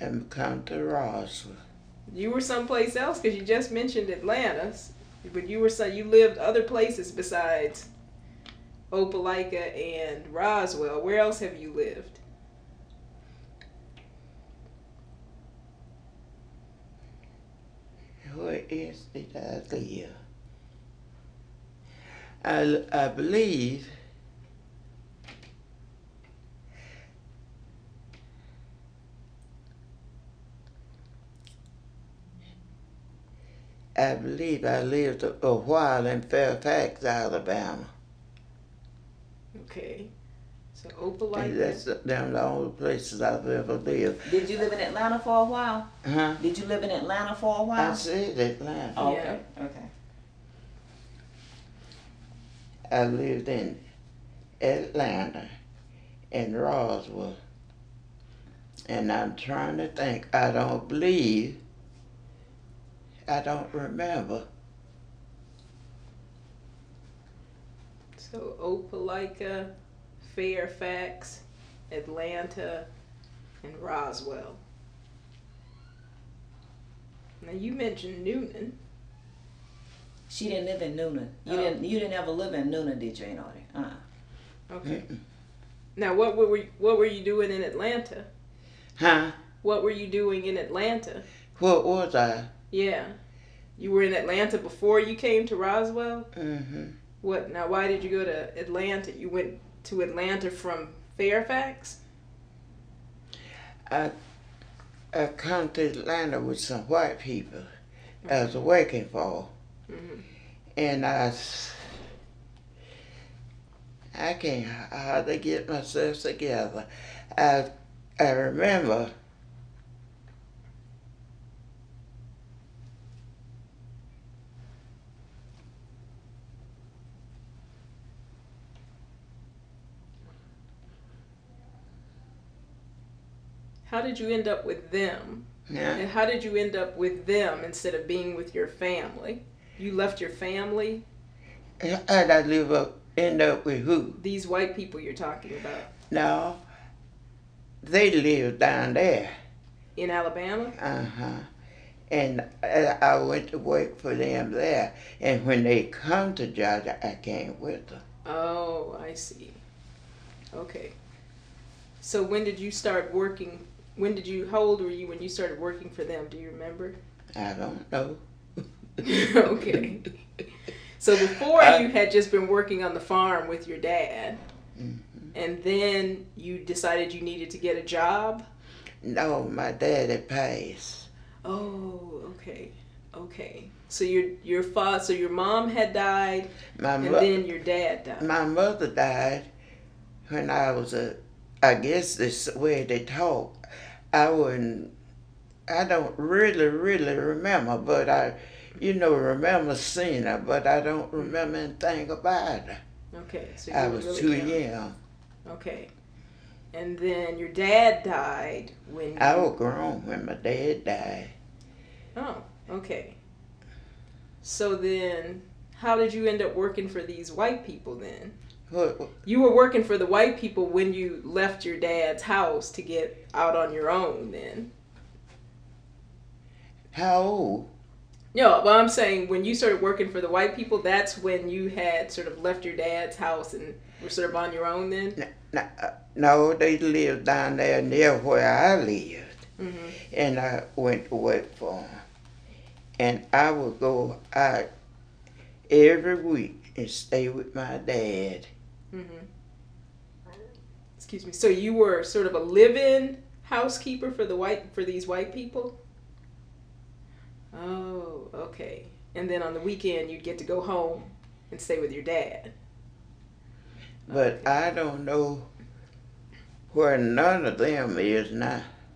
and come to Roswell. You were someplace else because you just mentioned Atlanta, but you lived other places besides Opelika and Roswell. Where else have you lived? Where else did I live? I believe I lived a while in Fairfax, Alabama. Okay. So And Opelika. that's them the only places I've ever lived. Did you live in Atlanta for a while? Huh? Did you live in Atlanta for a while? I said Atlanta. Oh, Yeah. okay. I lived in Atlanta and Roswell. And I'm trying to think. I don't remember. So Opelika, Fairfax, Atlanta, and Roswell. Now you mentioned Newnan. She didn't live in Newnan. You Oh. didn't ever live in Newnan, did you, Auntie? Okay. Now what were you doing in Atlanta? Huh? What were you doing in Atlanta? What was I? Yeah. You were in Atlanta before you came to Roswell? Mm-hmm. What? Now why did you go to Atlanta? You went to Atlanta from Fairfax? I come to Atlanta with some white people I was working for. Mm-hmm. And I can't hardly get myself together. I remember How did you end up with them? yeah, And how did you end up with them instead of being with your family? You left your family? how'd I end up with who? These white people you're talking about. No, they lived down there. In Alabama? Uh-huh. And I went to work for them there. And when they come to Georgia, I came with them. Oh, I see. Okay. So when did you start working? How old were you when you started working for them? Do you remember? I don't know. Okay. So before you had just been working on the farm with your dad, and then you decided you needed to get a job? No, my daddy passed. Oh, okay. Okay. So your mom had died, and then your dad died. My mother died when I was I guess this is where they talk. I don't really remember, but I remember seeing her, but I don't remember anything about her. Okay. So you I were was really too young. young. Okay. And then your dad died when I was grown when my dad died. Oh, okay. So then, how did you end up working for these white people then? What? You were working for the white people when you left your dad's house to get out on your own then. How old? No, but I'm saying when you started working for the white people, that's when you had sort of left your dad's house and were sort of on your own then? No, they lived down there near where I lived. Mm-hmm. And I went to work for them. And I would go out every week and stay with my dad. Mm-hmm. Excuse me. So you were sort of a live-in housekeeper for these white people? Oh, okay. And then on the weekend you'd get to go home and stay with your dad. But I don't know where none of them is now.